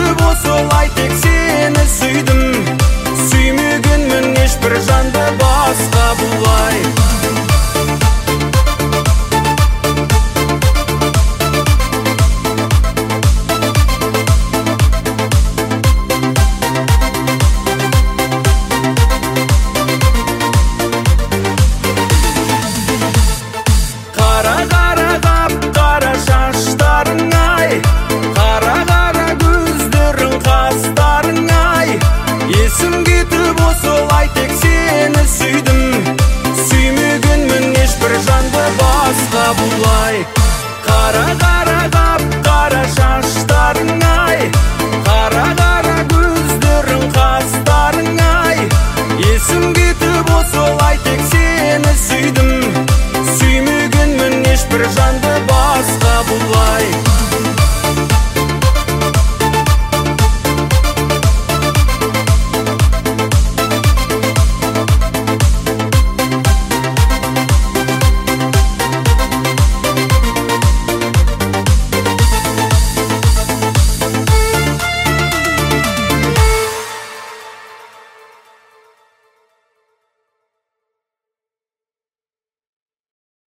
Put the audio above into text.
кетіп осылай тек сені сүйдім, сүймегенмін ешбір жанды басқа бұлай. Есім кетіп осылай тек сені сүйдім, сүймегенмін ешбір жанды басқа бұлай. Қара-қара қап-қара шаштарың-ай, қара-қара көздерің қастарың-ай. Есім кетіп осылай тек сені сүйдім, сүймегенмін ешбір жанды